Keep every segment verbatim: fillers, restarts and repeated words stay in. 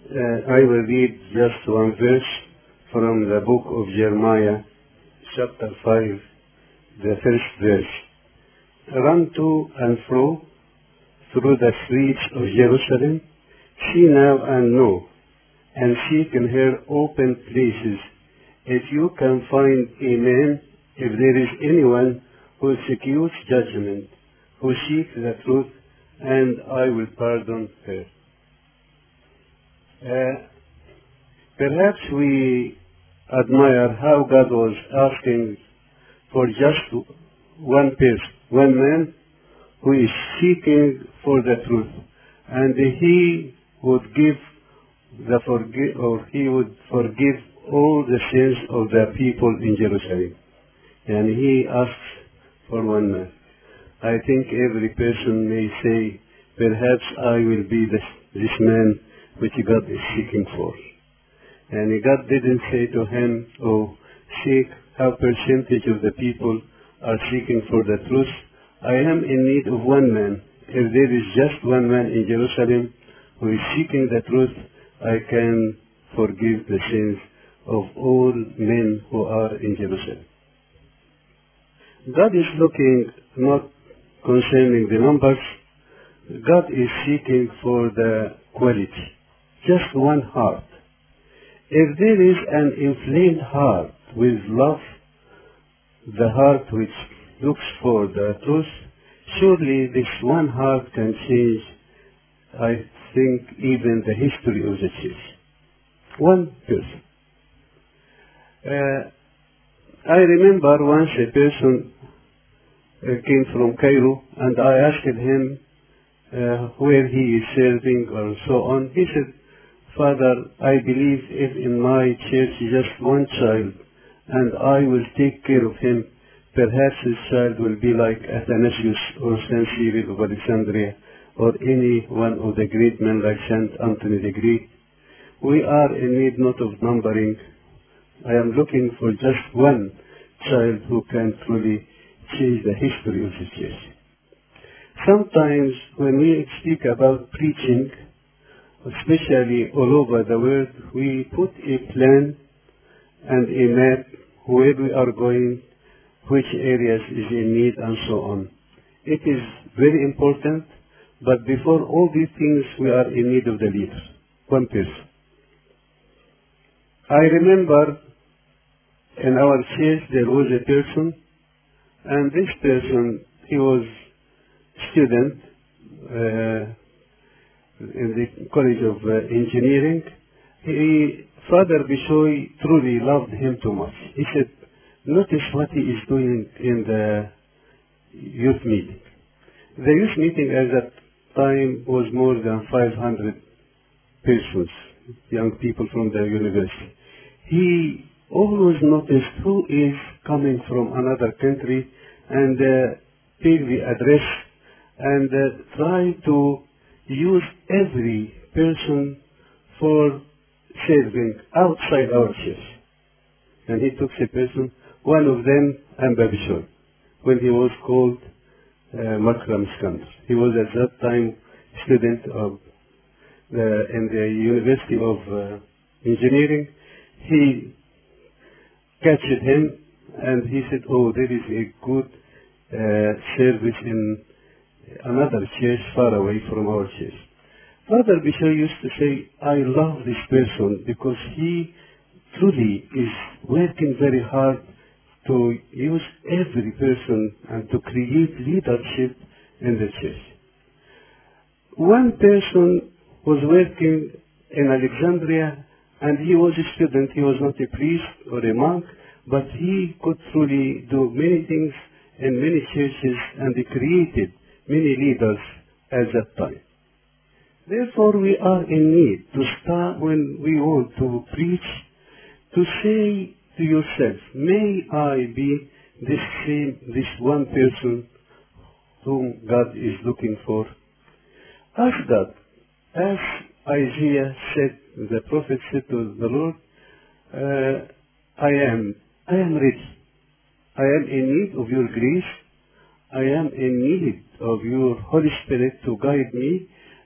Uh, I will read just one verse from the book of Jeremiah, chapter five, the first verse. Run to and fro through the streets of Jerusalem, see now and know, and seek in her open places, if you can find a man, if there is anyone who executes judgment, who seeks the truth, and I will pardon her. Uh, perhaps we admire how God was asking for just one person, one man who is seeking for the truth, and he would give the forgive, or he would forgive all the sins of the people in Jerusalem. And he asks for one man. I think every person may say, perhaps I will be this, this man which God is seeking for. And God didn't say to him, oh, seek how percentage of the people are seeking for the truth. I am in need of one man. If there is just one man in Jerusalem who is seeking the truth, I can forgive the sins of all men who are in Jerusalem. God is looking not concerning the numbers. God is seeking for the quality. Just one heart. If there is an inflamed heart with love, the heart which looks for the truth, surely this one heart can change, I think, even the history of the church. One person. Uh, I remember once a person uh, came from Cairo, and I asked him uh, where he is serving or so on. He said, Father, I believe if in my church just one child, and I will take care of him, perhaps this child will be like Athanasius or Saint Cyril of Alexandria, or any one of the great men like Saint Anthony the Great. We are in need not of numbering. I am looking for just one child who can truly change the history of the church. Sometimes when we speak about preaching, especially all over the world, we put a plan and a map where we are going, which areas is in need, and so on. It is very important, but before all these things, we are in need of the leader, one person. I remember in our church there was a person, and this person, he was student uh, in the College of uh, Engineering. He, Father Bishoy truly loved him too much. He said, notice what he is doing in the youth meeting. The youth meeting at that time was more than five hundred persons, young people from the university. He always noticed who is coming from another country and uh, take the address and uh, try to use every person for serving outside our church. And he took a person, one of them, Amba Bishoy, when he was called uh, Makram Iskandar. He was at that time student of the, in the University of uh, Engineering. He catched him and he said, oh, there is a good uh, service in another church far away from our church. Father Bishoy used to say, I love this person because he truly is working very hard to use every person and to create leadership in the church. One person was working in Alexandria, and he was a student. He was not a priest or a monk, but he could truly do many things in many churches, and he created many leaders at that time. Therefore, we are in need to start when we want to preach, to say to yourself, may I be this same, this one person whom God is looking for. Ask God, as Isaiah said, the prophet said to the Lord, uh, I am, I am ready. I am in need of your grace. I am in need of your Holy Spirit to guide me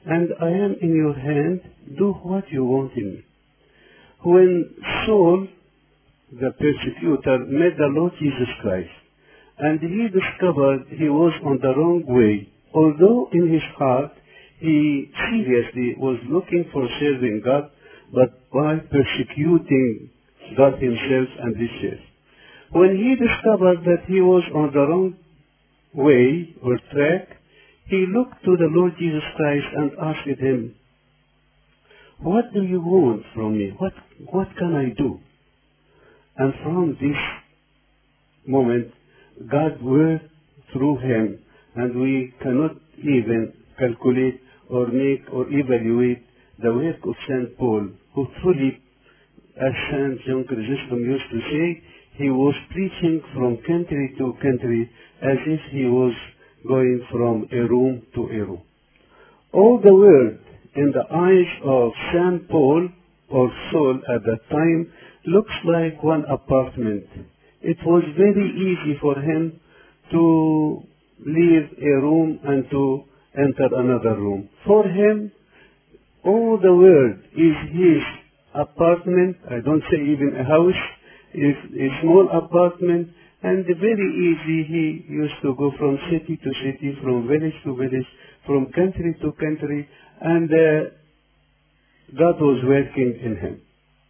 and I am in your hand. Do what you want in me. When Saul, the persecutor, met the Lord Jesus Christ, and he discovered he was on the wrong way, although in his heart he seriously was looking for serving God, but by persecuting God himself and his church. When he discovered that he was on the wrong way or track, he looked to the Lord Jesus Christ and asked him, what do you want from me? What, what can I do? And from this moment, God worked through him, and we cannot even calculate or make or evaluate the work of Saint Paul, who truly, as Saint John Chrysostom used to say, he was preaching from country to country as if he was going from a room to a room. All the world in the eyes of Saint Paul or Saul at that time looks like one apartment. It was very easy for him to leave a room and to enter another room. For him, all the world is his apartment. I don't say even a house, is a small apartment, and very easy he used to go from city to city, from village to village, from country to country, and uh, God was working in him.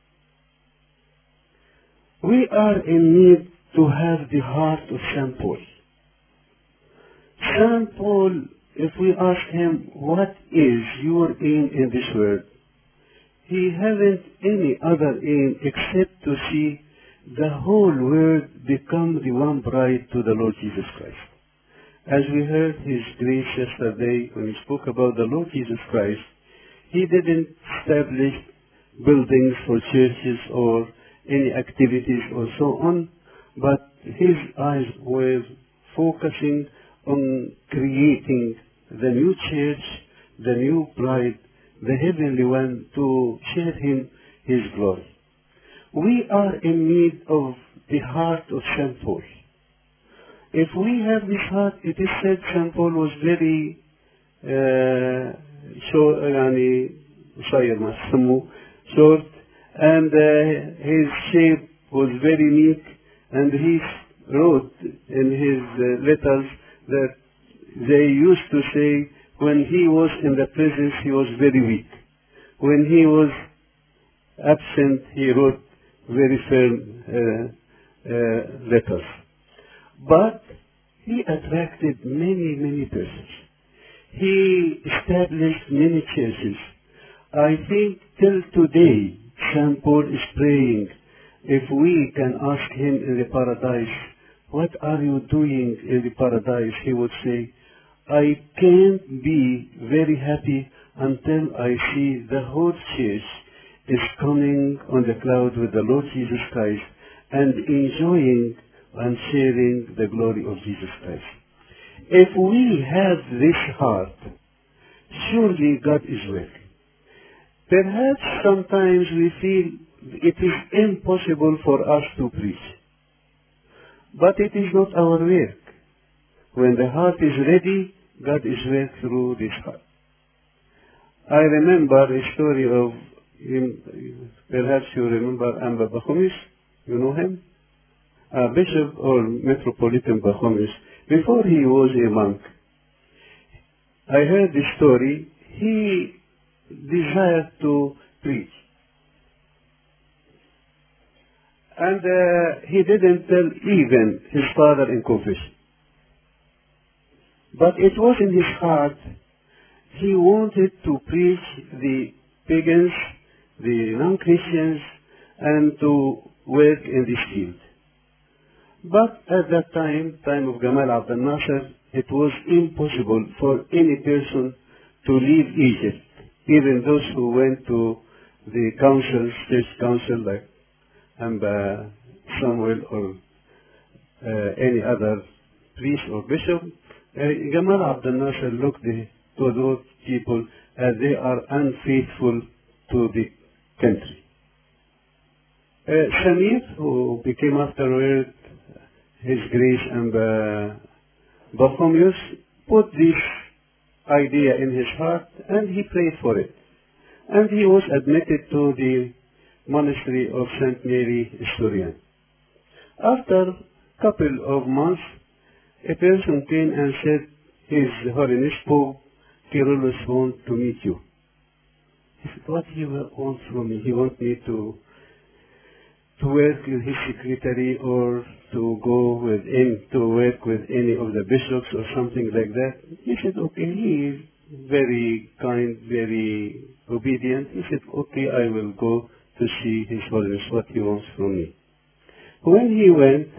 We are in need to have the heart of Saint Paul. Saint Paul, if we ask him, what is your aim in this world? He hasn't any other aim except to see the whole world become the one bride to the Lord Jesus Christ. As we heard His Grace yesterday when he spoke about the Lord Jesus Christ, he didn't establish buildings for churches or any activities or so on, but his eyes were focusing on creating the new church, the new bride, the heavenly one, to share him his glory. We are in need of the heart of Saint Paul. If we have this heart, it is said Saint Paul was very uh, short, يعني قصير ما تسموه short, and uh, his shape was very meek, and he wrote in his uh, letters that they used to say when he was in the presence he was very weak. When he was absent he wrote very firm uh, uh, letters. But he attracted many, many persons. He established many churches. I think till today Saint Paul is praying, if we can ask him in the paradise, what are you doing in the paradise? He would say, I can't be very happy until I see the whole church is coming on the cloud with the Lord Jesus Christ and enjoying and sharing the glory of Jesus Christ. If we have this heart, surely God is working. Perhaps sometimes we feel it is impossible for us to preach. But it is not our work. When the heart is ready, God is working through this heart. I remember a story of, perhaps you remember Amba Bachomis, you know him? A bishop or Metropolitan Bachomis, before he was a monk. I heard this story. He desired to preach. And uh, he didn't tell even his father in confession. But it was in his heart. He wanted to preach the pagans, the non-Christians, and to work in this field. But at that time, time of Gamal Abdel Nasser, it was impossible for any person to leave Egypt, even those who went to the council, state council like Amba Samuel or uh, any other priest or bishop. Uh, Gamal Abdel Nasser looked to those people as they are unfaithful to the country. Uh, Samir, who became afterward His Grace and uh, Bartholomeus, put this idea in his heart, and he prayed for it. And he was admitted to the monastery of Saint Mary Sturian. After a couple of months, a person came and said, His Holiness Pope Kyrillos wants to meet you. He said, what he wants from me? He wants me to to work with his secretary or to go with him to work with any of the bishops or something like that. He said, okay, he is very kind, very obedient. He said, okay, I will go to see His Holiness what he wants from me. When he went,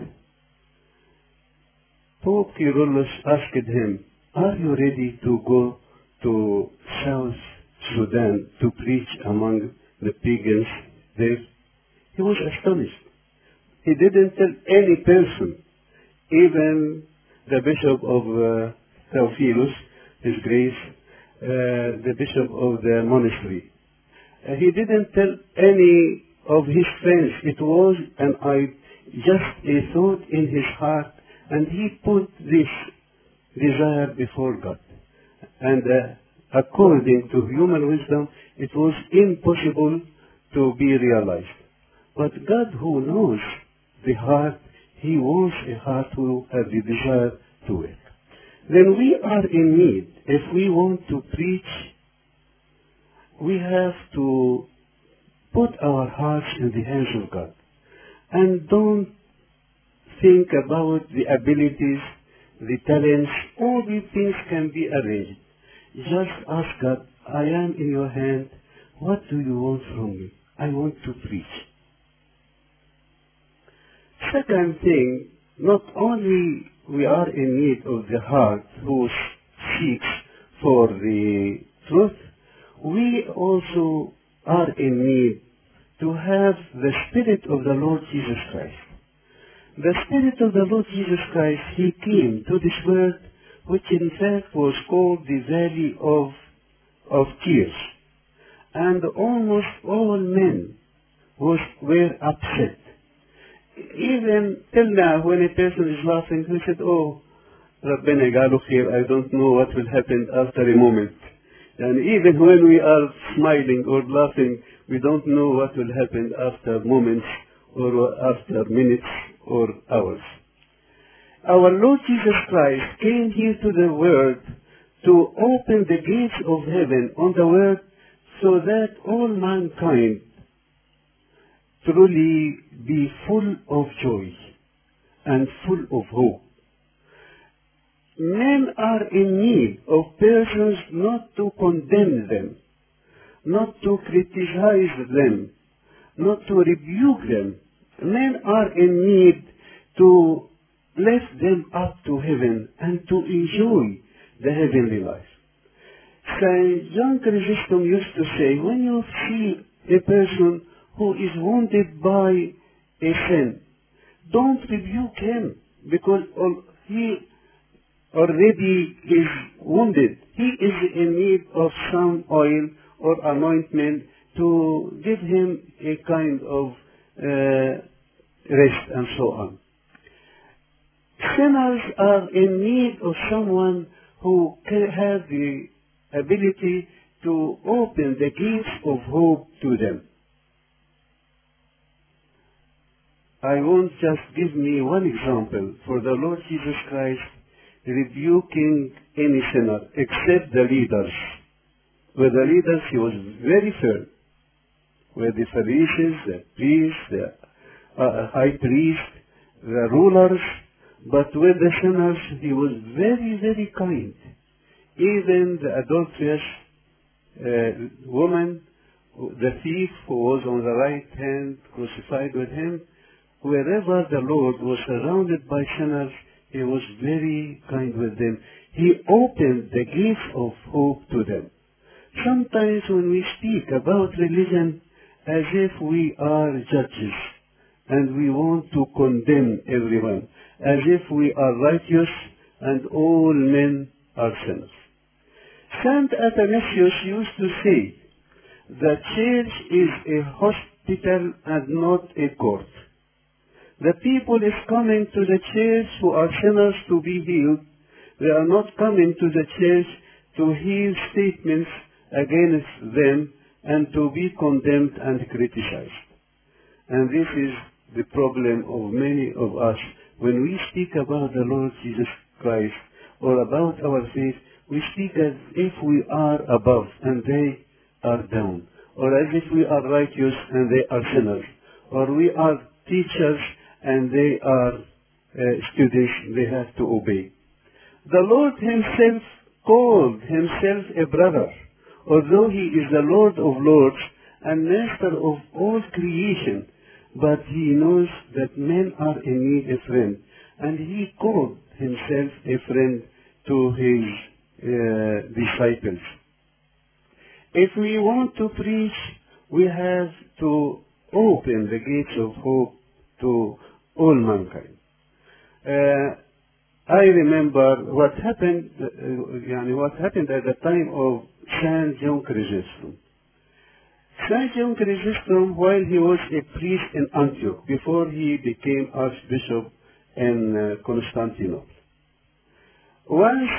Pope Kyrillos asked him, are you ready to go to South Sudan to preach among the pagans there? He was astonished. He didn't tell any person, even the Bishop of uh, Theophilus, His Grace, uh, the Bishop of the monastery. Uh, he didn't tell any of his friends. It was an I, just a thought in his heart, and he put this desire before God. And uh, according to human wisdom, it was impossible to be realized. But God, who knows the heart, He wants a heart who has the desire to work. Then we are in need. If we want to preach, we have to put our hearts in the hands of God. And don't think about the abilities, the talents. All these things can be arranged. Just ask God, I am in your hand. What do you want from me? I want to preach. Second thing, not only we are in need of the heart who seeks for the truth, we also are in need to have the Spirit of the Lord Jesus Christ. The Spirit of the Lord Jesus Christ, He came to this world, which in fact was called the Valley of, of Tears. And almost all men was, were upset. Even till now, when a person is laughing, he said, oh, Rabbena Galu here, I don't know what will happen after a moment. And even when we are smiling or laughing, we don't know what will happen after moments or after minutes or hours. Our Lord Jesus Christ came here to the world to open the gates of heaven on the earth so that all mankind truly be full of joy and full of hope. Men are in need of persons not to condemn them, not to criticize them, not to rebuke them. Men are in need to lift them up to heaven and to enjoy the heavenly life. Saint John Chrysostom used to say, when you see a person who is wounded by a sin, don't rebuke him, because he already is wounded. He is in need of some oil or anointment to give him a kind of uh, rest and so on. Sinners are in need of someone who can have the ability to open the gates of hope to them. I won't just give me one example for the Lord Jesus Christ rebuking any sinner except the leaders. With the leaders he was very firm. With the Pharisees, the priests, the uh, high priest, the rulers, but with the sinners he was very, very kind. Even the adulterous uh, woman, the thief who was on the right hand crucified with him, wherever the Lord was surrounded by sinners, he was very kind with them. He opened the gates of hope to them. Sometimes when we speak about religion as if we are judges and we want to condemn everyone, as if we are righteous and all men are sinners. Saint Athanasius used to say, the church is a hospital and not a court. The people is coming to the church who are sinners to be healed. They are not coming to the church to hear statements against them and to be condemned and criticized. And this is the problem of many of us. When we speak about the Lord Jesus Christ or about our faith, we speak as if we are above and they are down, or as if we are righteous and they are sinners, or we are teachers and they are uh, students, they have to obey. The Lord himself called himself a brother, although he is the Lord of lords and master of all creation, but he knows that men are in need of a friend, and he called himself a friend to his uh, disciples. If we want to preach, we have to open the gates of hope to all mankind. Uh, I remember what happened, uh, yani what happened at the time of Saint John Chrysostom. Saint John Chrysostom, while he was a priest in Antioch, before he became archbishop in uh, Constantinople, once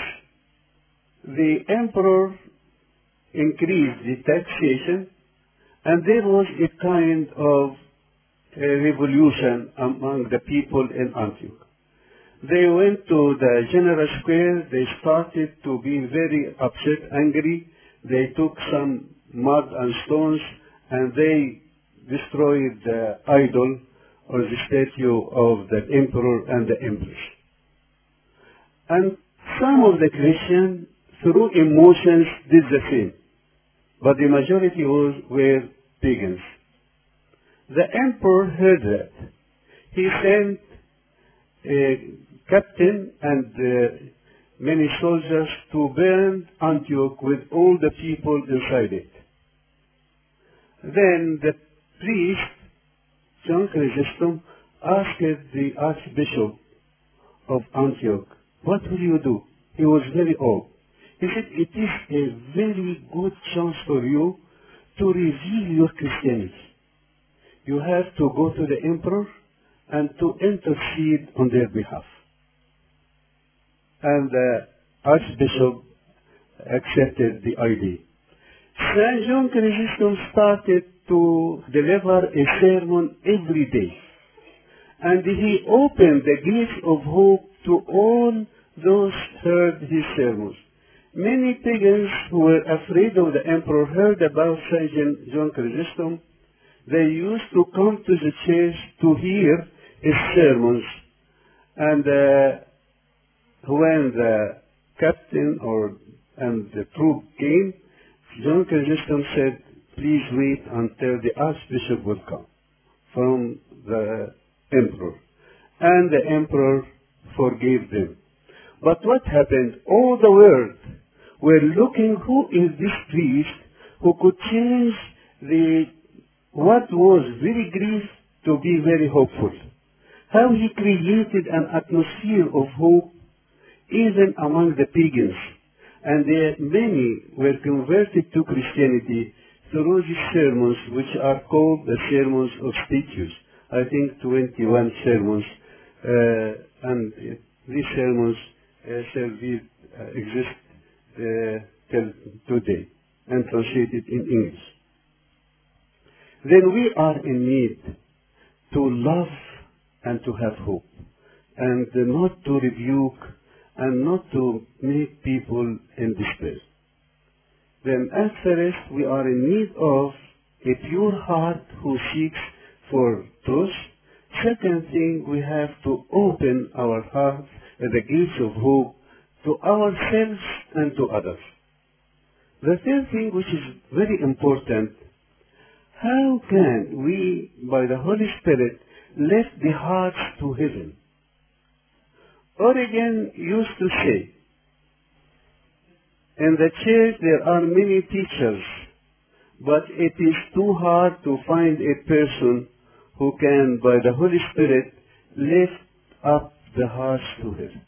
the emperor increased the taxation, and there was a kind of a revolution among the people in Antioch. They went to the general square, they started to be very upset, angry. They took some mud and stones and they destroyed the idol or the statue of the emperor and the empress. And some of the Christians, through emotions, did the same. But the majority was, were pagans. The emperor heard that. He sent a captain and uh, many soldiers to burn Antioch with all the people inside it. Then the priest, John Chrysostom, asked the archbishop of Antioch, "What will you do?" He was very old. He said, "It is a very good chance for you to reveal your Christianity. You have to go to the emperor and to intercede on their behalf." And the archbishop accepted the idea. Saint John Chrysostom started to deliver a sermon every day. And he opened the gates of hope to all those who heard his sermons. Many pagans who were afraid of the emperor heard about Saint John Chrysostom. They used to come to the church to hear his sermons. And uh, when the captain or and the troop came, John Chrysostom said, "Please wait until the archbishop will come from the emperor." And the emperor forgave them. But what happened? All the world were looking, who is this priest who could change the what was very grief to be very hopeful? How he created an atmosphere of hope even among the pagans. And there many were converted to Christianity through these sermons, which are called the Sermons of Statius. I think twenty-one sermons, uh, and uh, these sermons uh, shall be, uh, exist uh, till today and translated in English. Then we are in need to love and to have hope, and uh, not to rebuke and not to make people in despair. Then at first we are in need of a pure heart who seeks for truth. Second thing, we have to open our hearts at the gates of hope to ourselves and to others. The third thing, which is very important, how can we, by the Holy Spirit, lift the hearts to heaven? Origen used to say, in the church there are many teachers, but it is too hard to find a person who can, by the Holy Spirit, lift up the hearts to heaven.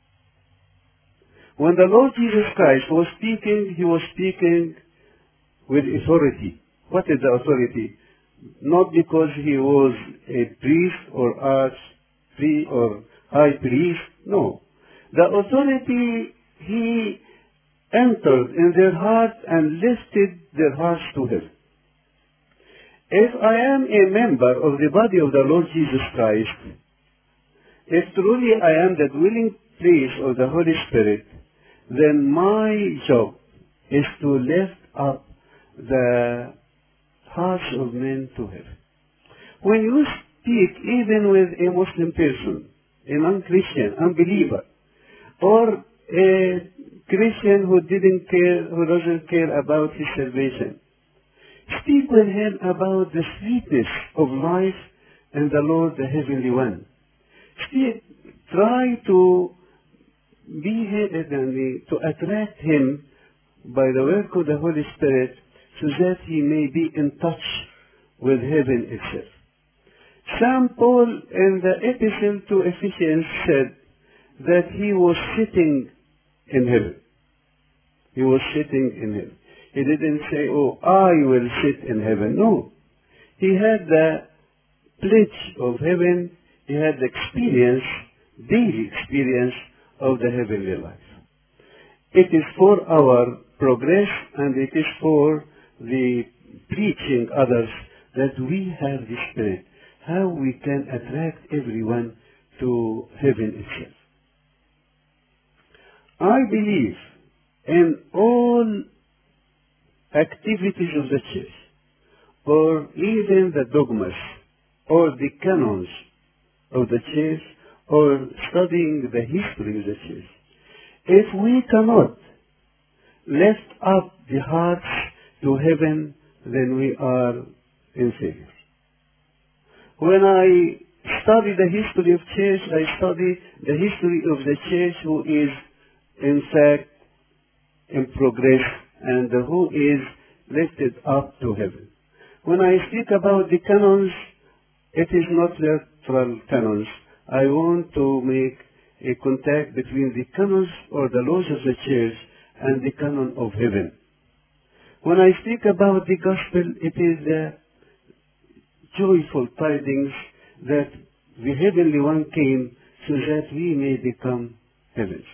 When the Lord Jesus Christ was speaking, he was speaking with authority. What is the authority? Not because he was a priest or archpriest or high priest. No. The authority, he entered in their heart and lifted their hearts to heaven. If I am a member of the body of the Lord Jesus Christ, if truly I am the dwelling place of the Holy Spirit, then my job is to lift up the hearts of men to heaven. When you speak even with a Muslim person, a non-Christian, unbeliever, or a Christian who didn't care, who doesn't care about his salvation, speak with him about the sweetness of life in the Lord, the Heavenly One. Speak, try to be to attract him by the work of the Holy Spirit, so that he may be in touch with heaven itself. Saint Paul in the epistle to Ephesians said that he was sitting in heaven. He was sitting in heaven. He didn't say, oh, I will sit in heaven. No. He had the pledge of heaven. He had the experience, daily experience of the heavenly life. It is for our progress, and it is for the preaching others that we have the Spirit, how we can attract everyone to heaven itself. I believe in all activities of the church, or even the dogmas, or the canons of the church, or studying the history of the church. If we cannot lift up the hearts to heaven, then we are in failure. When I study the history of church, I study the history of the church who is in fact in progress and who is lifted up to heaven. When I speak about the canons, it is not literal canons. I want to make a contact between the canons or the laws of the church and the canon of heaven. When I speak about the gospel, it is the joyful tidings that the heavenly one came so that we may become heavens.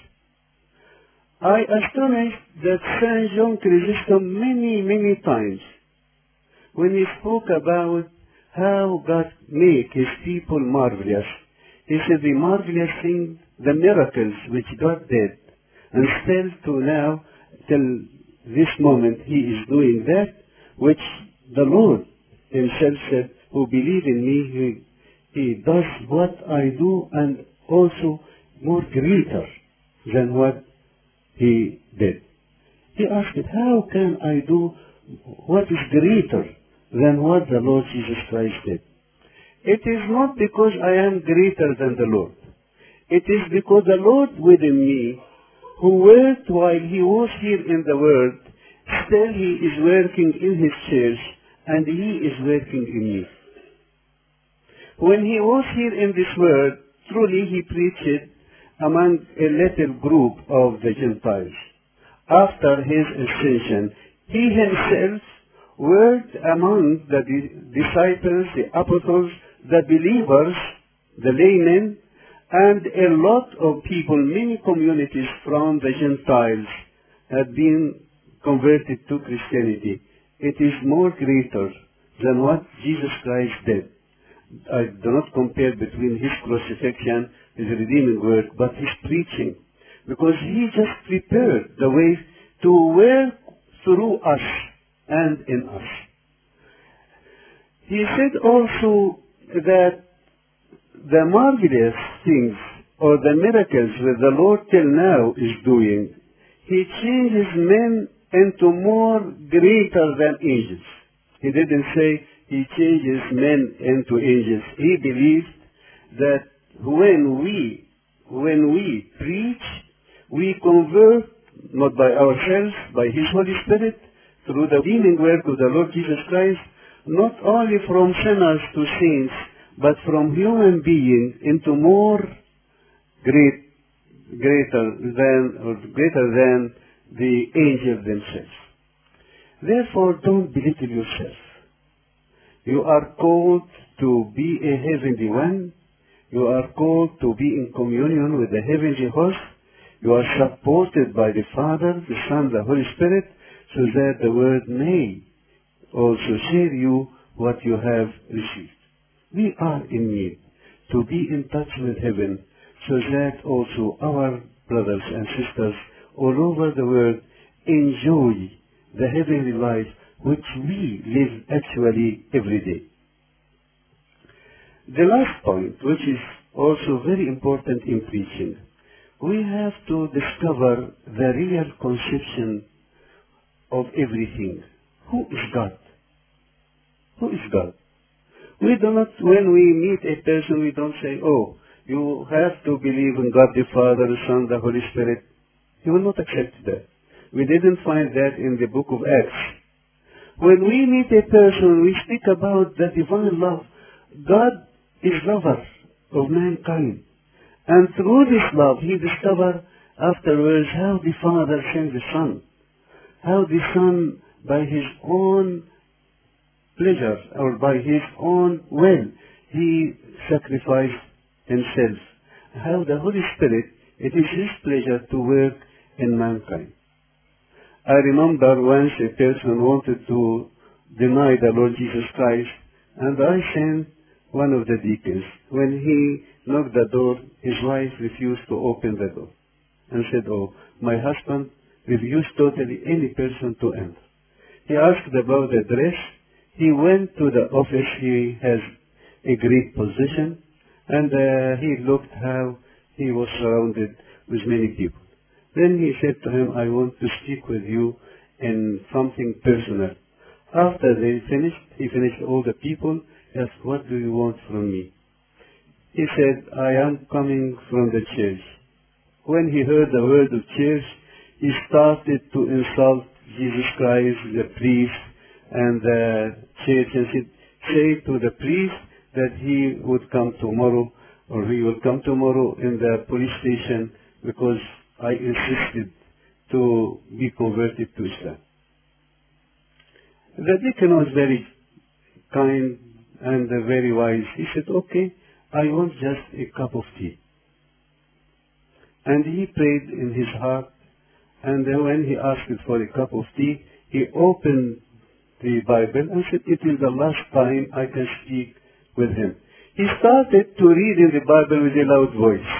I astonished that Saint John Chrysostom many, many times when he spoke about how God made his people marvelous. He said the marvelous thing, the miracles which God did, and still to now, till this moment, he is doing that which the Lord himself said, who believe in me, he, he does what I do and also more greater than what he did. He asked, how can I do what is greater than what the Lord Jesus Christ did? It is not because I am greater than the Lord. It is because the Lord within me, who worked while he was here in the world, still he is working in his church, and he is working in me. When he was here in this world, truly he preached among a little group of the Gentiles. After his ascension, he himself worked among the disciples, the apostles, the believers, the laymen, and a lot of people, many communities from the Gentiles had been converted to Christianity. It is more greater than what Jesus Christ did. I do not compare between his crucifixion, his redeeming work, but his preaching, because he just prepared the way to work through us and in us. He said also that the marvelous things or the miracles that the Lord till now is doing, he changes men into more greater than angels. He didn't say he changes men into angels. He believed that when we, when we preach, we convert, not by ourselves, by his Holy Spirit, through the redeeming work of the Lord Jesus Christ, not only from sinners to saints, but from human beings into more great, greater than, or greater than the angels themselves. Therefore, don't belittle yourself. You are called to be a heavenly one. You are called to be in communion with the heavenly host. You are supported by the Father, the Son, the Holy Spirit, so that the Word may also share you what you have received. We are in need to be in touch with heaven, so that also our brothers and sisters all over the world enjoy the heavenly life which we live actually every day. The last point, which is also very important in preaching, we have to discover the real conception of everything. Who is God? Who is God? We do not, when we meet a person, we don't say, oh, you have to believe in God the Father, the Son, the Holy Spirit. He will not accept that. We didn't find that in the book of Acts. When we meet a person, we speak about the divine love. God is lover of mankind. And through this love, he discovered afterwards how the Father sent the Son. How the Son, by his own pleasure, or by his own will, he sacrificed himself. How the Holy Spirit, it is his pleasure to work in mankind. I remember once a person wanted to deny the Lord Jesus Christ, and I sent one of the deacons. When he knocked the door, his wife refused to open the door and said, oh, my husband refused totally any person to enter. He asked about the dress. He went to the office. He has a great position, and uh, he looked how he was surrounded with many people. Then he said to him, I want to speak with you in something personal. After they finished, he finished all the people. He asked, what do you want from me? He said, I am coming from the church. When he heard the word of church, he started to insult Jesus Christ, the priest, and the church, and said, say to the priest that he would come tomorrow, or he will come tomorrow in the police station, because I insisted to be converted to Islam. The deacon was very kind and very wise. He said, okay, I want just a cup of tea. And he prayed in his heart, and then when he asked for a cup of tea, he opened the Bible and said, it is the last time I can speak with him. He started to read in the Bible with a loud voice.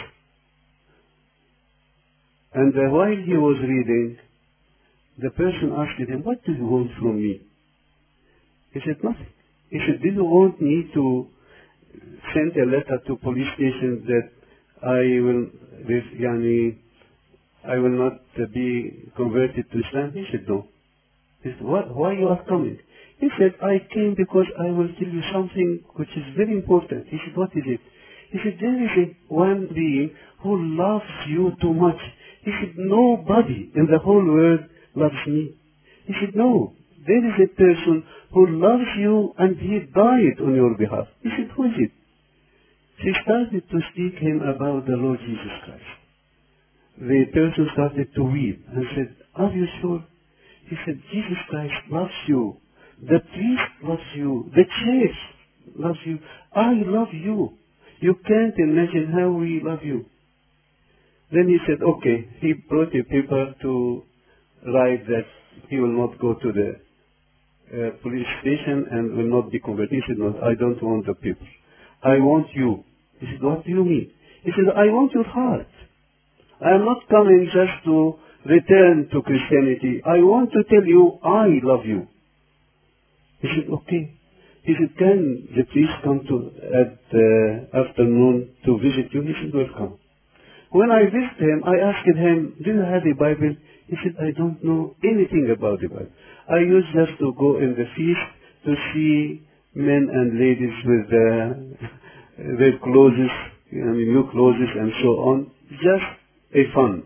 And uh, while he was reading, the person asked him, what do you want from me? He said, nothing. He said, do you want me to send a letter to police station that I will, yani, I will not uh, be converted to Islam? He said, no. He said, what, why you are coming? He said, I came because I will tell you something which is very important. He said, what is it? He said, there is a one being who loves you too much. He said, nobody in the whole world loves me. He said, no, there is a person who loves you and he died on your behalf. He said, who is it? She started to speak him about the Lord Jesus Christ. The person started to weep and said, are you sure? He said, Jesus Christ loves you. The priest loves you. The church loves you. I love you. You can't imagine how we love you. Then he said, okay. He brought a paper to write that he will not go to the uh, police station and will not be converted. He said, no, I don't want the paper. I want you. He said, what do you mean? He said, I want your heart. I am not coming just to return to Christianity. I want to tell you I love you. He said, okay. He said, can the priest come to at uh, afternoon to visit you? He said, welcome. When I visited him, I asked him, do you have a Bible? He said, I don't know anything about the Bible. I used just to go in the feast to see men and ladies with uh, their clothes, I mean, new clothes and so on. Just a fun.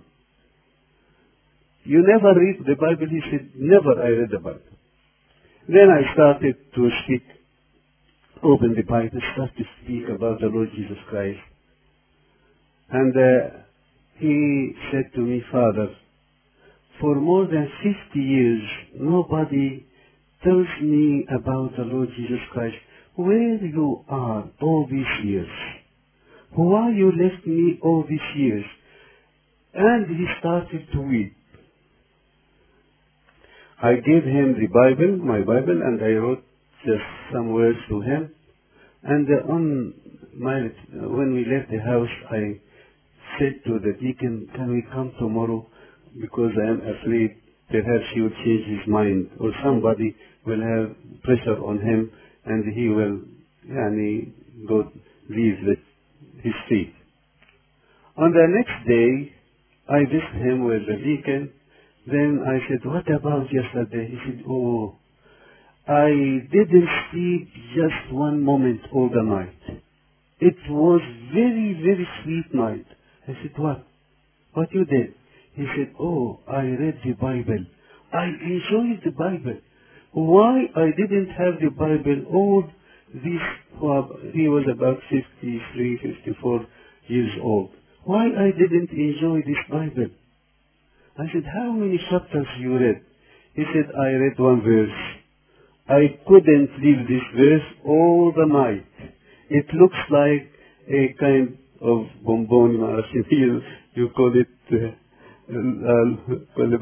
You never read the Bible? He said, never I read the Bible. Then I started to speak, open the Bible, start to speak about the Lord Jesus Christ. And uh, he said to me, Father, for more than fifty years, nobody tells me about the Lord Jesus Christ. Where you are all these years? Why you left me all these years? and he started to weep. I gave him the Bible, my Bible, and I wrote just some words to him. And uh, on my, when we left the house, I said to the deacon, can we come tomorrow? Because I am afraid perhaps he will change his mind, or somebody will have pressure on him, and he will yani, go leave the, his faith. On the next day, I visited him with the deacon. Then I said, what about yesterday? He said, oh, I didn't sleep just one moment all the night. It was very, very sweet night. I said, what? What you did? He said, oh, I read the Bible. I enjoyed the Bible. Why I didn't have the Bible all these, he was about fifty-three, fifty-four years old. Why I didn't enjoy this Bible? I said, how many chapters you read? He said, I read one verse. I couldn't leave this verse all the night. It looks like a kind of bonbon, you, you call it, uh,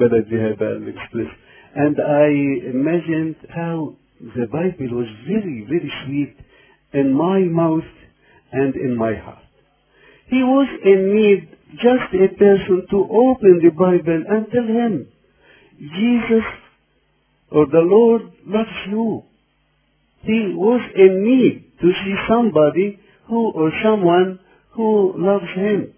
and I imagined how the Bible was very, very sweet in my mouth and in my heart. He was in need, just a person to open the Bible and tell him, Jesus or the Lord loves you. He was in need to see somebody who or someone who loves him.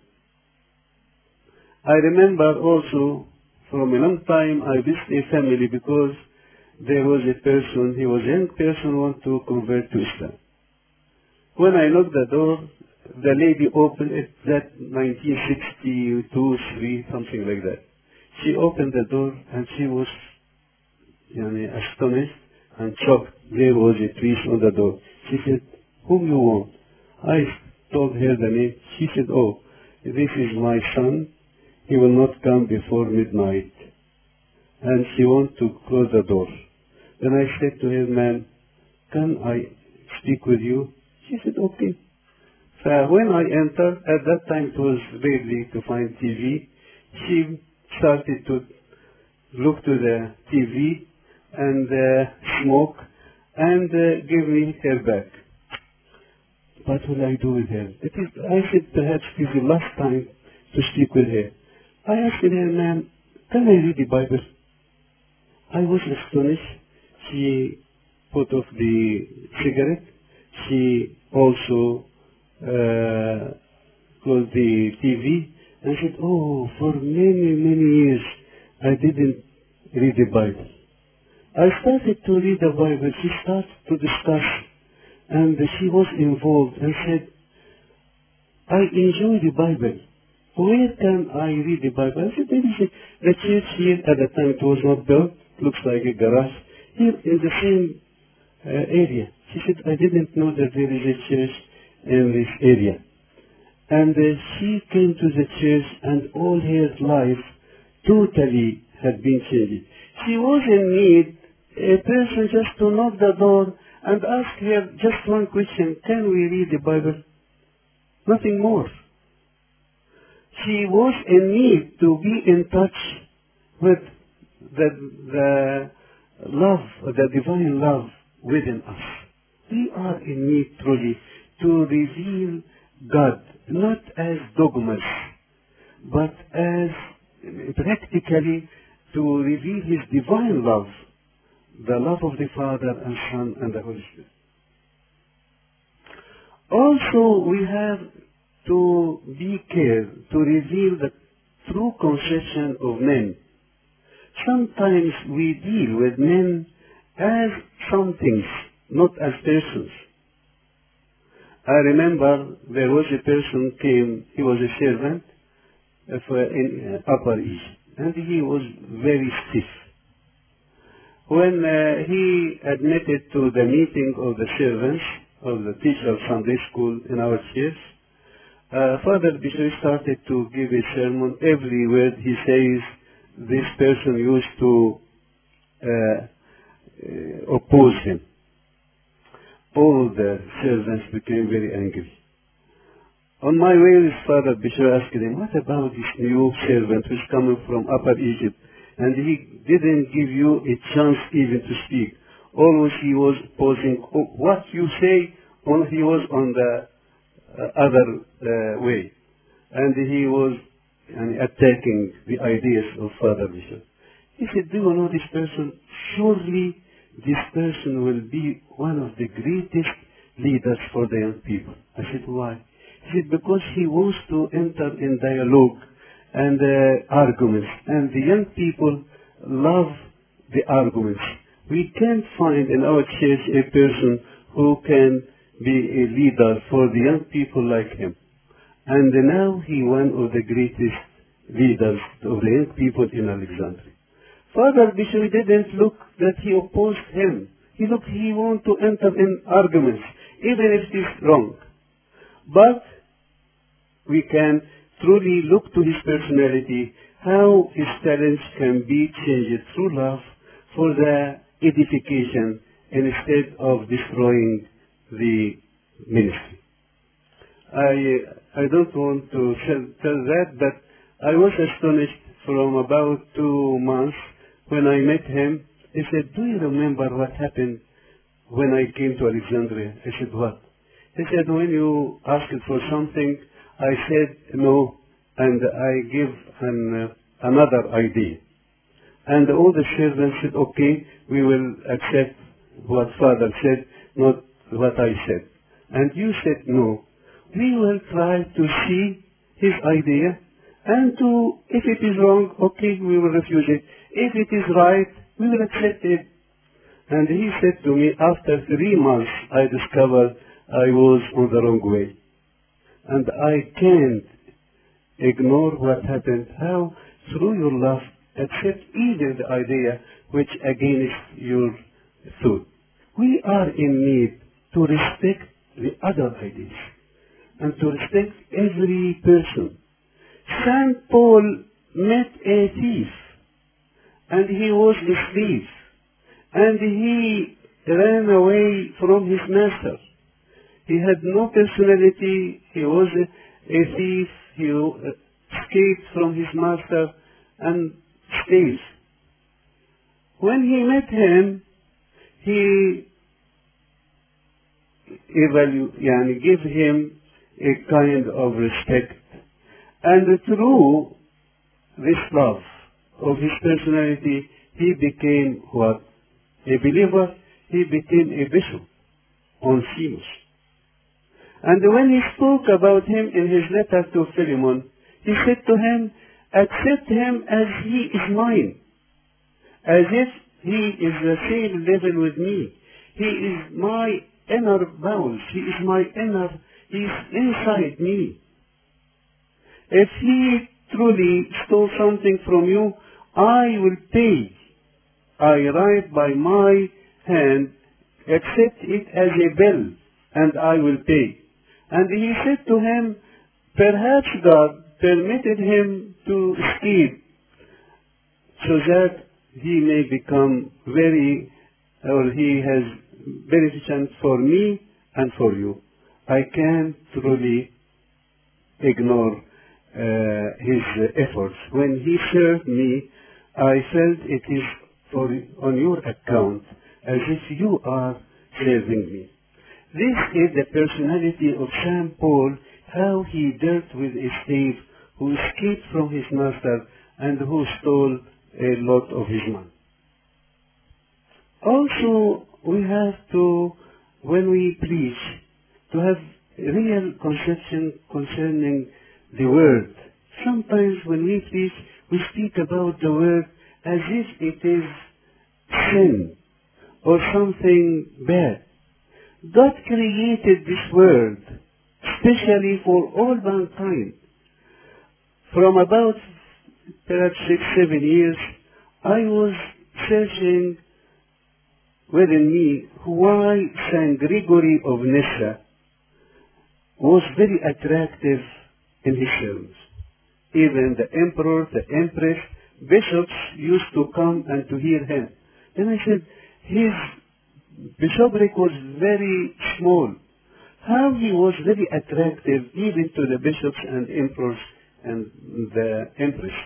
I remember also from a long time I visited a family because there was a person, he was a young person who wanted to convert to Islam. When I knocked the door, the lady opened it, that nineteen sixty-two, three, something like that. She opened the door and she was yani, astonished and shocked. There was a twist on the door. She said, whom you want? I told her the name. She said, oh, this is my son. He will not come before midnight. And she wanted to close the door. Then I said to her, ma'am, can I speak with you? She said, okay. So when I entered, at that time it was rarely to find T V, she started to look to the T V and uh, smoke and uh, give me her back. What will I do with her? It is, I said perhaps it is the last time to speak with her. I asked her, ma'am, can I read the Bible? I was astonished. She put off the cigarette. She also uh, closed the T V and said, oh, for many, many years I didn't read the Bible. I started to read the Bible. She started to discuss and she was involved and said, I enjoy the Bible. Where can I read the Bible? I said, there is a, the church here at the time it was not built, looks like a garage, here in the same uh, area. She said, I didn't know that there is a church in this area. And uh, she came to the church and all her life totally had been changed. She was in need, a person just to knock the door and ask her just one question, can we read the Bible? Nothing more. She was in need to be in touch with the, the love, the divine love within us. We are in need truly to reveal God, not as dogmas, but as practically to reveal His divine love, the love of the Father and Son and the Holy Spirit. Also, we have to be careful to reveal the true conception of men. Sometimes we deal with men as some things, not as persons. I remember there was a person came, he was a servant in Upper East, and he was very stiff. When uh, he admitted to the meeting of the servants, of the teacher of Sunday school in our church, uh, Father Bishop started to give a sermon. Every word he says, this person used to uh, uh, oppose him. All the servants became very angry. On my way, his father Bishop asked him, what about this new servant who's coming from Upper Egypt? And he didn't give you a chance even to speak. Always he was posing, oh, what you say, on, he was on the uh, other uh, way. And he was uh, attacking the ideas of Father Bishop. He said, do you know this person? Surely this person will be one of the greatest leaders for the young people. I said, why? He said, because he wants to enter in dialogue and uh, arguments. And the young people love the arguments. We can't find in our church a person who can be a leader for the young people like him. And now he one of the greatest leaders of the young people in Alexandria. Father Bishop didn't look that he opposed him. He looked, he wanted to enter in arguments, even if it is wrong. But we can truly look to his personality, how his talents can be changed through love for the edification instead of destroying the ministry. I, I don't want to tell, tell that, but I was astonished from about two months when I met him. He said, do you remember what happened when I came to Alexandria? I said, what? He said, when you asked for something, I said no, and I give an, uh, another idea. And all the servants said, okay, we will accept what Father said, not what I said. And you said no. We will try to see his idea, and to, if it is wrong, okay, we will refuse it. If it is right, we will accept it. And he said to me, after three months, I discovered I was on the wrong way. And I can't ignore what happened, how through your love accept even the idea which against your thought. We are in need to respect the other ideas and to respect every person. Saint Paul met a thief, and he was a slave, and he ran away from his master. He had no personality, he was a, a thief, he escaped from his master and stayed. When he met him, he evalu- yani gave him a kind of respect. And through this love of his personality, he became what? A believer. He became a bishop on Onesimus. And when he spoke about him in his letter to Philemon, he said to him, accept him as he is mine, as if he is the same level with me. He is my inner bowels. He is my inner, he is inside me. If he truly stole something from you, I will pay. I write by my hand, accept it as a bill, and I will pay. And he said to him, perhaps God permitted him to escape so that he may become very, or he has beneficent for me and for you. I can't truly ignore uh, his uh, efforts. When he served me, I felt it is for, on your account, as if you are serving me. This is the personality of Saint Paul, how he dealt with a slave who escaped from his master and who stole a lot of his money. Also, we have to, when we preach, to have real conception concerning the word. Sometimes when we preach, we speak about the word as if it is sin or something bad. God created this world especially for all mankind. From about perhaps six, seven years, I was searching within me why Saint Gregory of Nyssa was very attractive in his sermons. Even the emperor, the empress, bishops used to come and to hear him. Then I said, his bishopric was very small. how he was very attractive even to the bishops and emperors and the empress.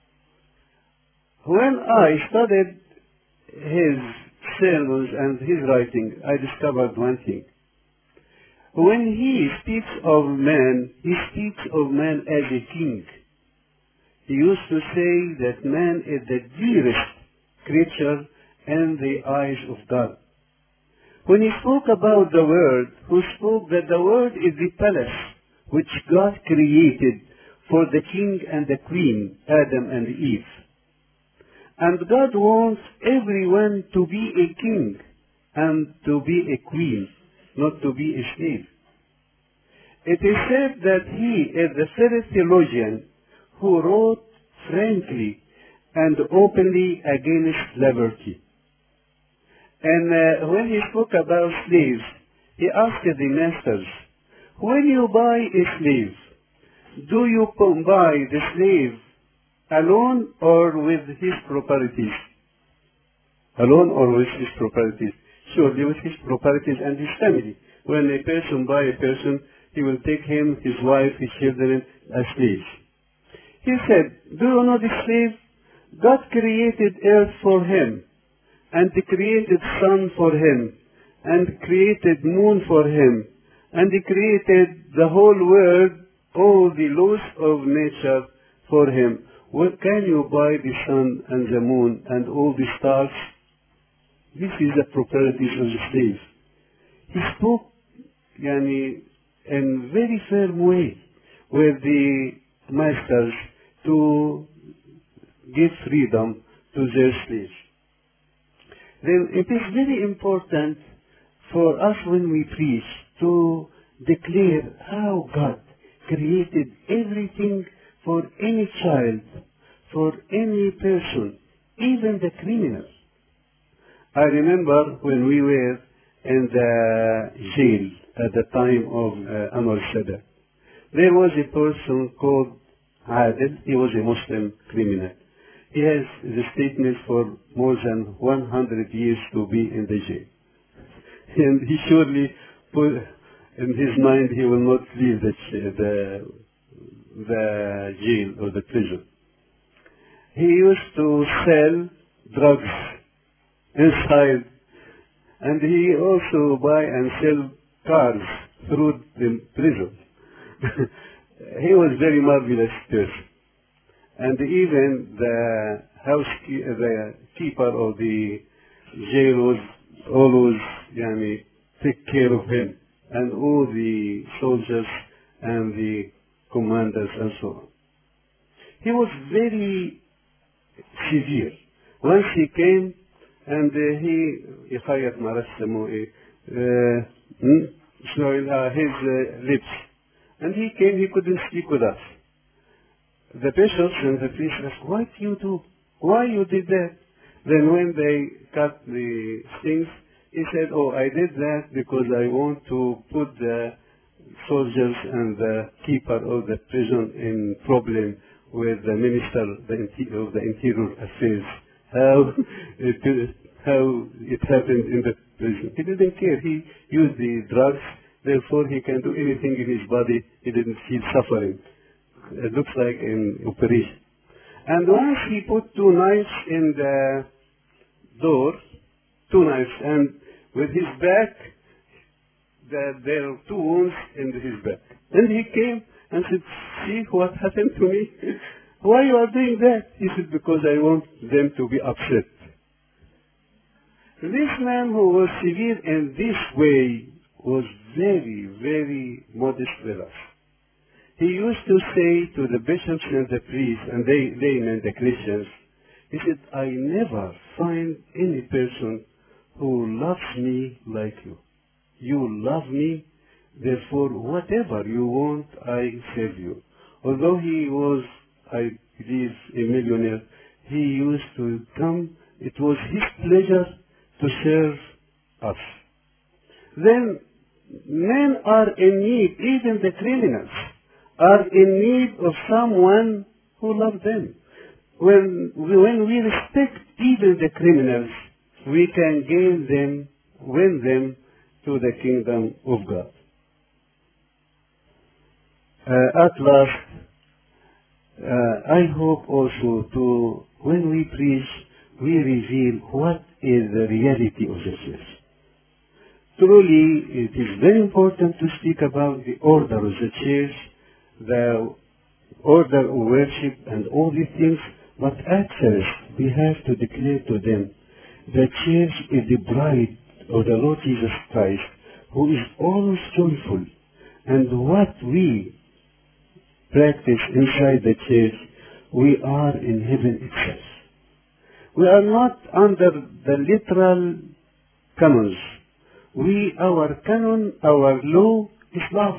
When I studied his sermons and his writing, I discovered one thing. When he speaks of man, he speaks of man as a king. He used to say that man is the dearest creature in the eyes of God. When he spoke about the Word, who spoke that the Word is the palace which God created for the king and the queen, Adam and Eve. And God wants everyone to be a king and to be a queen, not to be a slave. It is said that he is the first theologian who wrote frankly and openly against liberty. And uh, when he spoke about slaves, he asked the masters, when you buy a slave, do you buy the slave alone or with his properties? Alone or with his properties? Surely with his properties and his family. When a person buy a person, he will take him, his wife, his children as slaves. He said, do you know the slave? God created earth for him, and he created sun for him, and created moon for him, and he created the whole world, all the laws of nature for him. What can you buy the sun and the moon and all the stars? This is the properties of the slave. He spoke yani, in very firm way with the masters to give freedom to their slaves. Then it is very important for us when we preach to declare how God created everything for any child, for any person, even the criminals. I remember when we were in the jail at the time of uh, Anwar Sadat, there was a person called Adil. He was a Muslim criminal. He has the statement for more than one hundred years to be in the jail. And he surely put in his mind he will not leave the, the, the jail or the prison. He used to sell drugs inside, and he also buy and sell cars through the prison. He was very marvelous person. And even the housekeeper, the keeper of the jail was always yani, take care of him, and all the soldiers and the commanders and so on. He was very severe. Once he came and uh, he يخيط ما رسمه ايه his uh, lips, and he came, he couldn't speak with us. The bishops and the priests asked, what do you do? Why you did that? Then when they cut the things, he said, oh, I did that because I want to put the soldiers and the keeper of the prison in problem with the minister of the Interior Affairs. How it, how it happened in the prison. He didn't care. He used the drugs, therefore he can do anything in his body. He didn't feel suffering. It looks like an operation. And once he put two knives in the door, two knives, and with his back, the, there are two wounds in his back. And he came and said, see what happened to me? Why you are doing that? He said, because I want them to be upset. This man who was severe in this way was very, very modest with us. He used to say to the bishops and the priests, and they, they meant the Christians, he said, I never find any person who loves me like you. You love me, therefore whatever you want, I serve you. Although he was, I believe, a millionaire, he used to come, it was his pleasure to serve us. Then men are in need, even the criminals are in need of someone who loves them. When we, when we respect even the criminals, we can gain them, win them to the kingdom of God. Uh, at last, uh, I hope also to, when we preach, we reveal what is the reality of the church. Truly, it is very important to speak about the order of the church, the order of worship and all these things, but at first we have to declare to them the church is the bride of the Lord Jesus Christ, who is always joyful, and what we practice inside the church, we are in heaven itself. We are not under the literal canons. We, our canon, our law is love.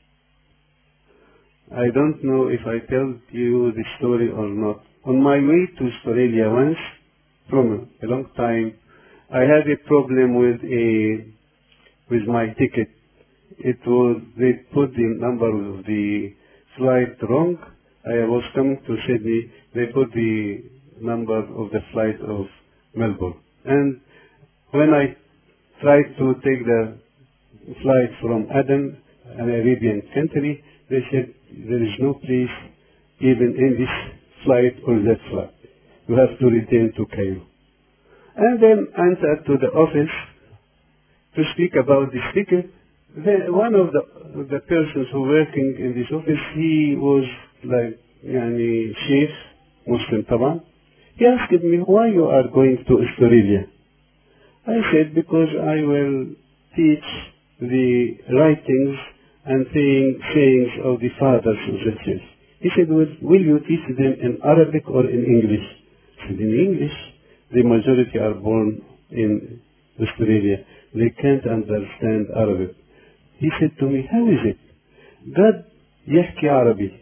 I don't know if I tell you the story or not. On my way to Australia once, from a long time, I had a problem with a with my ticket. It was they put the number of the flight wrong. I was coming to Sydney. They put the number of the flight of Melbourne. And when I tried to take the flight from Aden, an Arabian country, they said there is no place even in this flight or that flight. You have to return to Cairo. And then entered to the office to speak about this ticket. Then one of the the persons who working in this office, he was like yani sheikh, Muslim taban. He asked me why you are going to Australia. I said because I will teach the writings and saying, sayings of the fathers of the church. He said, well, will you teach them in Arabic or in English? I said, in English. The majority are born in Australia. They can't understand Arabic. He said to me, how is it? God يحكي عربي.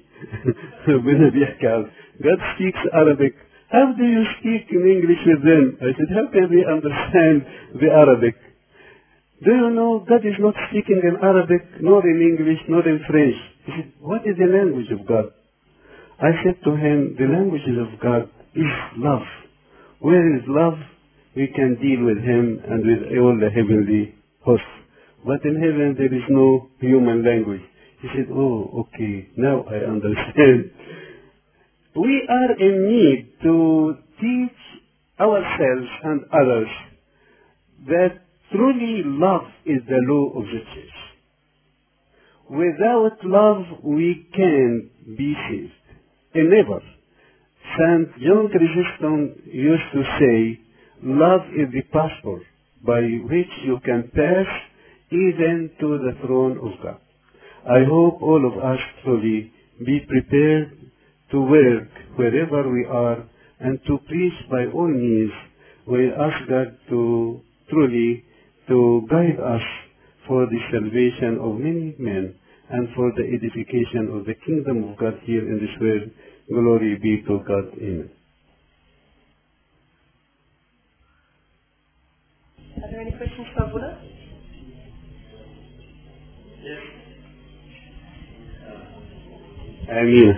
God speaks Arabic. How do you speak in English with them? I said, how can they understand the Arabic? Do you know God is not speaking in Arabic, nor in English, nor in French? He said, what is the language of God? I said to him, the language of God is love. Where is love, we can deal with him and with all the heavenly hosts. But in heaven there is no human language. He said, oh, okay, now I understand. We are in need to teach ourselves and others that truly love is the law of the church. Without love, we can't be saved. And never. Saint John Chrysostom used to say, love is the passport by which you can pass even to the throne of God. I hope all of us truly be prepared to work wherever we are and to preach by all means. We ask God to truly to guide us for the salvation of many men and for the edification of the kingdom of God here in this world. Glory be to God. Amen. Are there any questions for Abuna? Yes. Amen.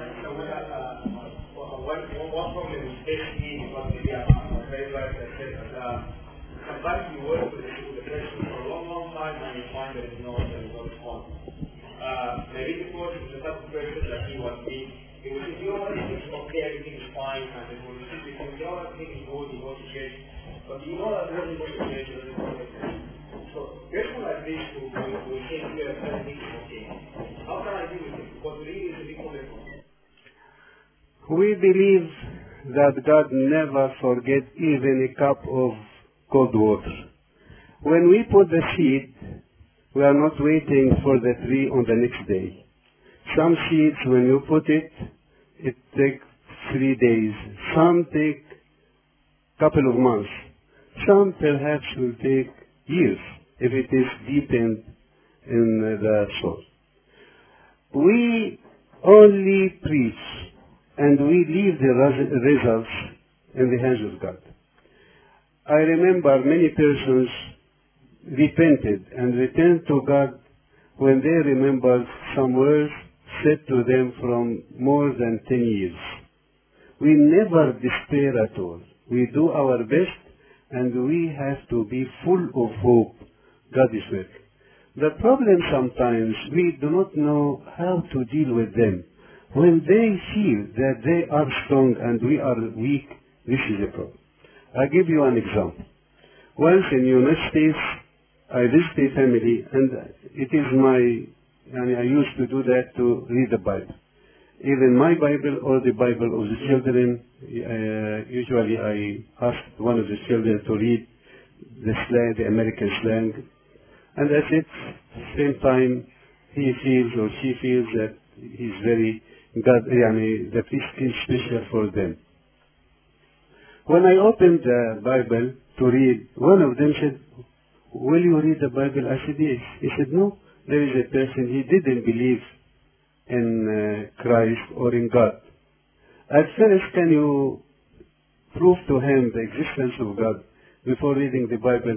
One problem is basically what maybe I'm very like I said, sometimes you work with the person for a long, long time and you find that it's not there is no response. Maybe the course is the type of person that he was being. It was if you know everything is okay, everything is fine, and then when you sit with him, you know everything is good, you go to church, but you know that when you go to church, it doesn't go to church. So person like this who will say to you everything is okay. How can I deal with him? Because really it's a big commitment. We believe that God never forgets even a cup of cold water. When we put the seed, we are not waiting for the tree on the next day. Some seeds, when you put it, it takes three days. Some take a couple of months. Some perhaps will take years if it is deepened in the soil. We only preach and we leave the results in the hands of God. I remember many persons repented and returned to God when they remembered some words said to them from more than ten years. We never despair at all. We do our best and we have to be full of hope. God is working. The problem sometimes we do not know how to deal with them. When they feel that they are strong and we are weak, this is a problem. I give you an example. Once in the United States, I visited a family, and it is my, I, mean, I used to do that to read the Bible. Either my Bible or the Bible of the children. Uh, usually I asked one of the children to read the slang, the American slang, and at the same time he feels or she feels that he's very God, I mean, that is special for them. When I opened the Bible to read, one of them said, "Will you read the Bible?" I said, "Yes." He said, "No, there is a person, he didn't believe in uh, Christ or in God. At first, can you prove to him the existence of God before reading the Bible?"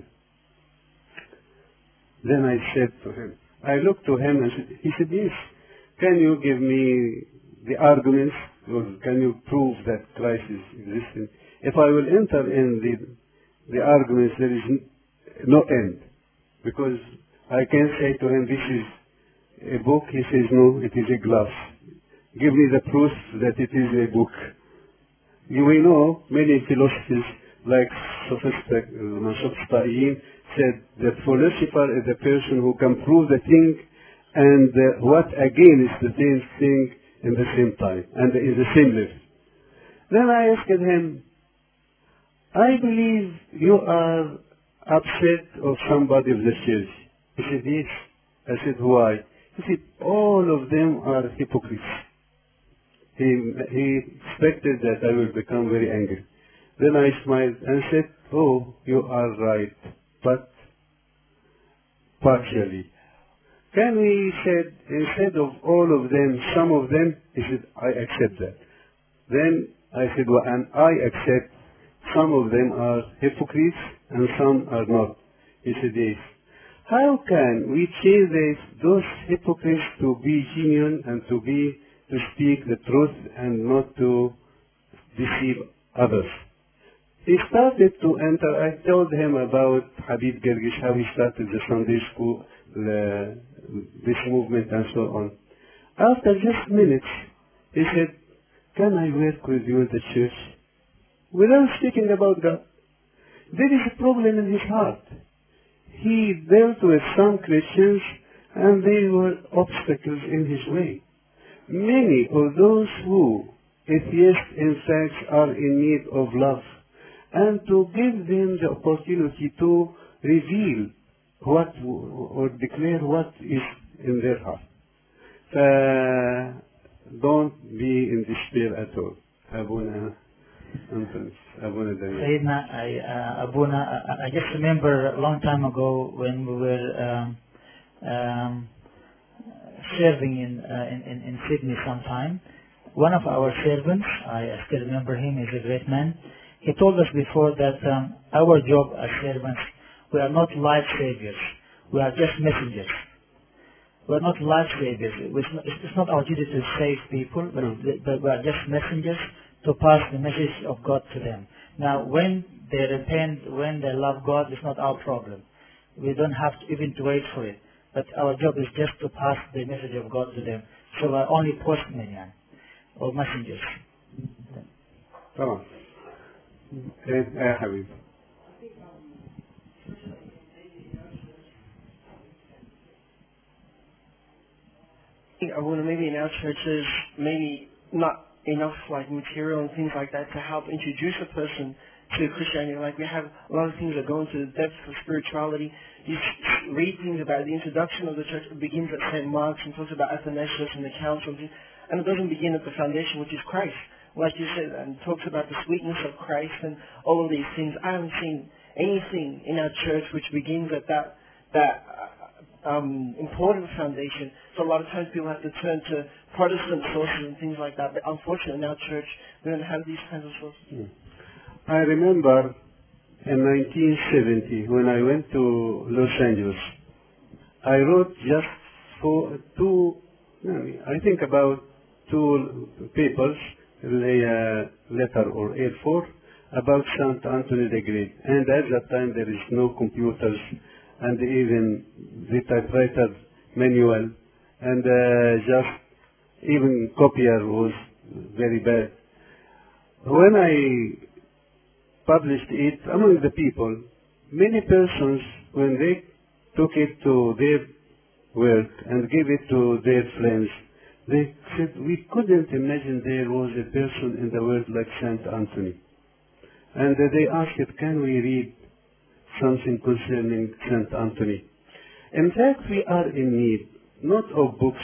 Then I said to him, I looked to him and said, he said, "Yes. Can you give me the arguments, or can you prove that Christ is existing? If I will enter in the, the arguments, there is no end. Because I can say to him, this is a book." He says, "No, it is a glass. Give me the proof that it is a book." You will know many philosophers like Sophistaiin said that philosopher is the person who can prove the thing and uh, what again is the same thing in the same time and in the same level. Then I asked him, "I believe you are upset of somebody of the church." He said, "Yes." I said, "Why?" He said, "All of them are hypocrites." He, he expected that I will become very angry. Then I smiled and said, "Oh, you are right, but partially. Can we said, instead of all of them, some of them?" He said, "I accept that." Then I said, "Well, and I accept some of them are hypocrites and some are not." He said, "Yes." How can we change this, those hypocrites to be genuine and to be to speak the truth and not to deceive others? He started to enter. I told him about Habib Gergish, how he started the Sunday school, the, this movement and so on. After just minutes, he said, "Can I work with you in the church?" Without speaking about God. There is a problem in his heart. He dealt with some Christians and they were obstacles in his way. Many of those who, atheists in fact, are in need of love, and to give them the opportunity to reveal what or declare what is in their heart. Uh, don't be in despair at all. Abuna Antonis, Abuna Daniel. Sayyidina, I, uh, Abuna, I, I just remember a long time ago when we were um, um, serving in, uh, in, in, in Sydney sometime. One of our servants, I still remember him, he's a great man. He told us before that um, our job as servants, we are not life saviors. We are just messengers. We are not life saviors. It's not, it's not our duty to save people, but, but we are just messengers to pass the message of God to them. Now, when they repent, when they love God, it's not our problem. We don't have to even to wait for it. But our job is just to pass the message of God to them. So we are only postmen, yeah, or messengers. Come on. يا حبيبي. I want maybe in our churches, maybe not enough like material and things like that to help introduce a person to Christianity. Like we have a lot of things that go into the depth of spirituality. You read things about the introduction of the church. It begins at Saint Mark's and talks about Athanasius and the council, and it doesn't begin at the foundation, which is Christ. Like you said, and talks about the sweetness of Christ and all of these things. I haven't seen anything in our church which begins at that that um, important foundation. So a lot of times people have to turn to Protestant sources and things like that. But unfortunately, in our church, we don't have these kinds of sources. Mm. I remember in nineteen seventy when I went to Los Angeles, I wrote just for two, I think about two papers, a letter or A four about Saint Anthony the Great. And at that time there is no computers and even the typewriter manual, and uh, just even copier was very bad. When I published it among the people, many persons, when they took it to their work and gave it to their friends, they said, we couldn't imagine there was a person in the world like Saint Anthony. And uh, they asked, can we read something concerning Saint Anthony? In fact, we are in need, not of books,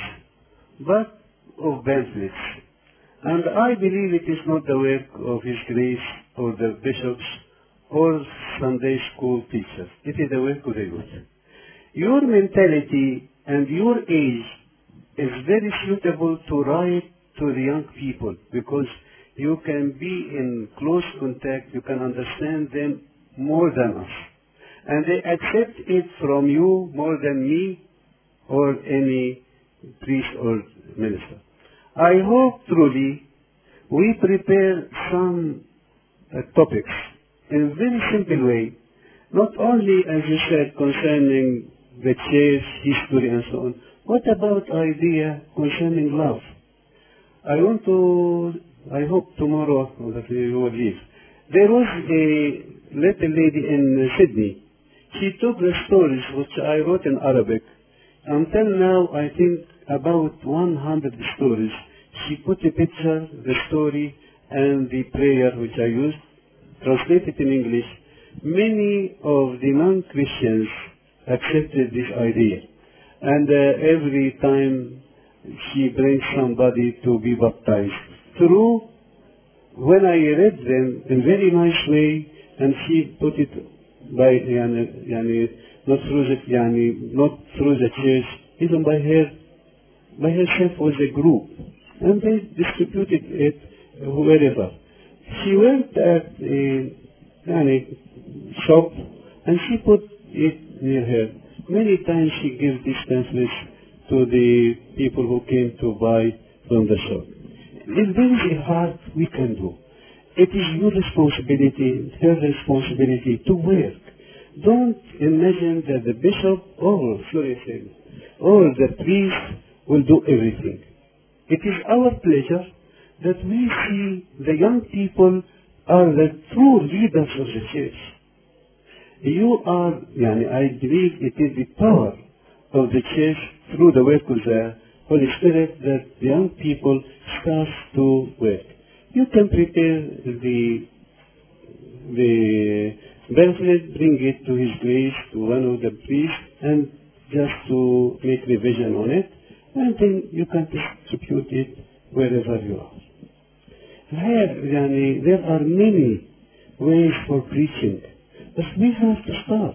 but of pamphlets. And I believe it is not the work of His Grace or the bishops or Sunday school teachers. It is the work of the youth. Your mentality and your age is very suitable to write to the young people, because you can be in close contact, you can understand them more than us. And they accept it from you more than me or any priest or minister. I hope truly we prepare some uh, topics in a very simple way, not only, as you said, concerning the church, history, and so on. What about idea concerning love? I want to, I hope tomorrow that you will leave. There was a little lady in Sydney. She took the stories which I wrote in Arabic. Until now, I think about one hundred stories. She put a picture, the story, and the prayer which I used, translated in English. Many of the non-Christians accepted this idea. And uh, every time she brings somebody to be baptized. True, when I read them in a very nice way, and she put it by, yani, yani, not through the, yani, not through the church, even by her, by herself was a group. And they distributed it wherever. She went at a yani, shop, and she put it near her. Many times she gives these pamphlets to the people who came to buy from the shop. If there is a heart we can do, it is your responsibility, her responsibility to work. Don't imagine that the bishop or, sorry, or the priest will do everything. It is our pleasure that we see the young people are the true leaders of the church. You are, yani, I believe it is the power of the church through the work of the Holy Spirit that the young people start to work. You can prepare the the pamphlet, bring it to His Grace, to one of the priests, and just to make revision on it, and then you can distribute it wherever you are. Here, yani, there are many ways for preaching, but we have to start.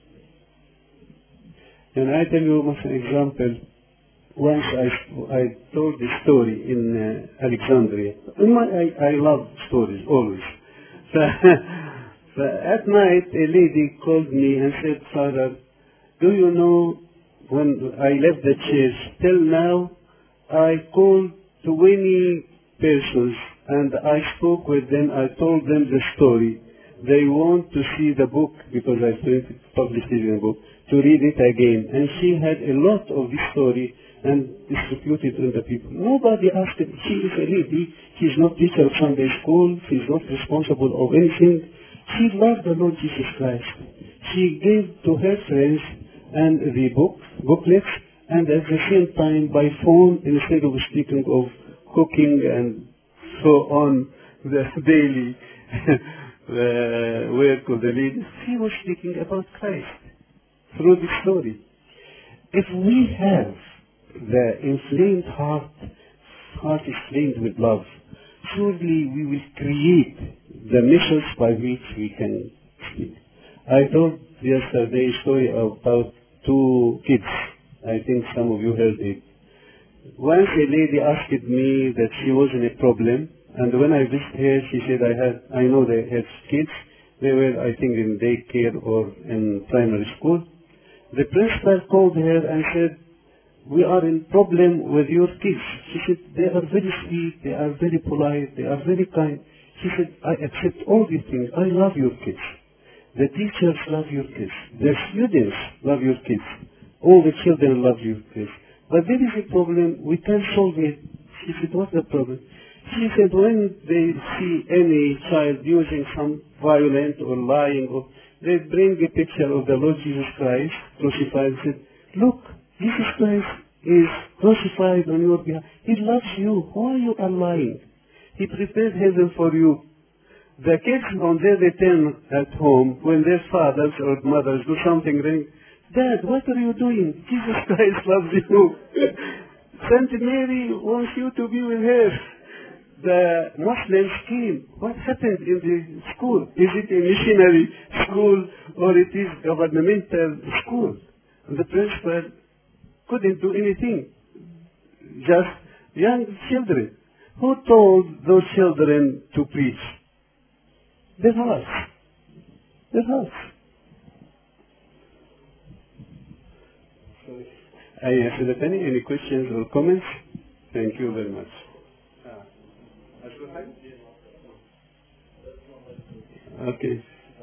And I tell you as an example, once I, I told this story in uh, Alexandria. I, I love stories, always. So, so at night, a lady called me and said, Father, do you know, when I left the church, till now, I called twenty persons and I spoke with them, I told them the story. They want to see the book, because I published it in a book, to read it again. And she had a lot of this story and distributed to the people. Nobody asked her. She is a lady. She's not teacher of Sunday school. She's not responsible of anything. She loved the Lord Jesus Christ. She gave to her friends and the book, booklets, and at the same time by phone, instead of speaking of cooking and so on, the daily uh, work of the lady, she was speaking about Christ through the story. If we have the inflamed heart, heart is flamed with love, surely we will create the methods by which we can speak. I told yesterday a story about two kids. I think some of you heard it. Once a lady asked me that she was in a problem, and when I visited her, she said, I had, I know they had kids. They were, I think, in daycare or in primary school. The principal called her and said, we are in problem with your kids. She said, they are very sweet, they are very polite, they are very kind. She said, I accept all these things. I love your kids. The teachers love your kids. The students love your kids. All the children love your kids. But there is a problem. We can't solve it. She said, what's the problem? She said, when they see any child using some violent or lying, or they bring a picture of the Lord Jesus Christ crucified and said, look, Jesus Christ is crucified on your behalf. He loves you. Why you are lying? He prepared heaven for you. The kids, on their return at home, when their fathers or mothers do something wrong, Dad, what are you doing? Jesus Christ loves you. Saint Mary wants you to be with her. The Muslims came. What happened in the school? Is it a missionary school or it is governmental school? And the principal couldn't do anything. Just young children. Who told those children to preach? Their hearts. Their hearts. I answered that. Any, any questions or comments? Thank you very much. Okay.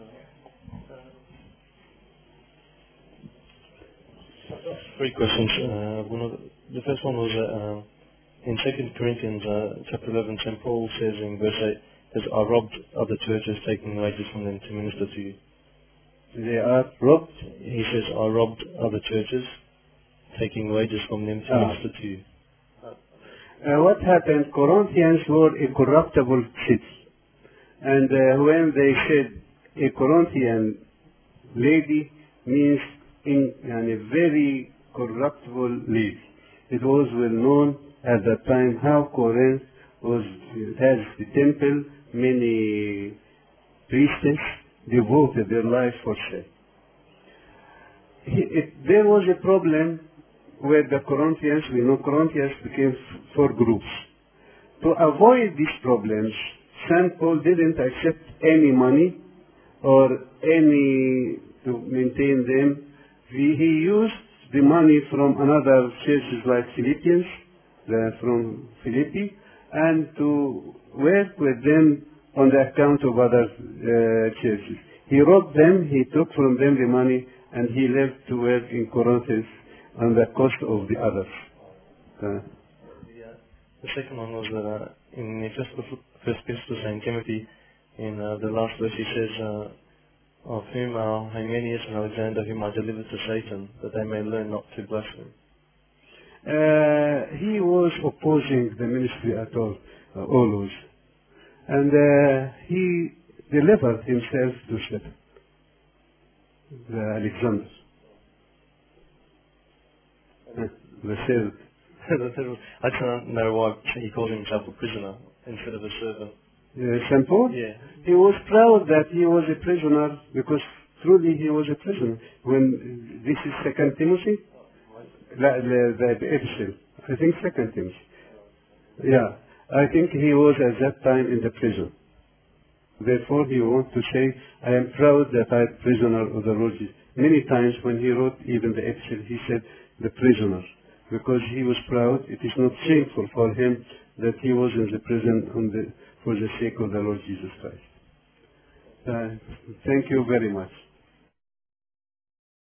Three questions. Uh, one of the, the first one was uh, in Second Corinthians uh, chapter eleven, Saint Paul says in verse eight, says, "I robbed other churches, taking wages from them to minister to you." They are robbed? He says, "I robbed other churches, taking wages from them to ah. minister to you." Uh, what happened? Corinthians were a corruptible city. And uh, when they said a Corinthian lady means in, in a very corruptible lady. It was well known at that time how Corinth was, has the temple, many priestesses devoted their life for sex. There was a problem with the Corinthians. We know Corinthians became four groups. To avoid these problems, Saint Paul didn't accept any money or any to maintain them. He, he used the money from another churches like Philippians, the, from Philippi, and to work with them on the account of other uh, churches. He robbed them, he took from them the money, and he left to work in Corinth on the cost of the others. Uh, the, uh, the second one was that uh, in the first, first epistle to Saint Timothy, in uh, the last verse he says, uh, of whom are Hymenaeus and Alexander, whom I delivered to Satan, that they may learn not to blaspheme. Uh, he was opposing the ministry at all, uh, always. And uh, he delivered himself to Satan, the Alexander. Uh, the third. the third one, I just don't know why he calls himself a prisoner instead of a servant. Uh, Saint Paul? Yeah. He was proud that he was a prisoner because truly he was a prisoner. When this is Second Timothy, the, the, the epistle, I think Second Timothy. Yeah, I think he was at that time in the prison. Therefore, he wants to say, "I am proud that I am prisoner of the Lord Jesus." Many times when he wrote even the epistle, he said, "the prisoner," because he was proud. It is not shameful for him that he was in the prison on the, for the sake of the Lord Jesus Christ. Uh, thank you very much.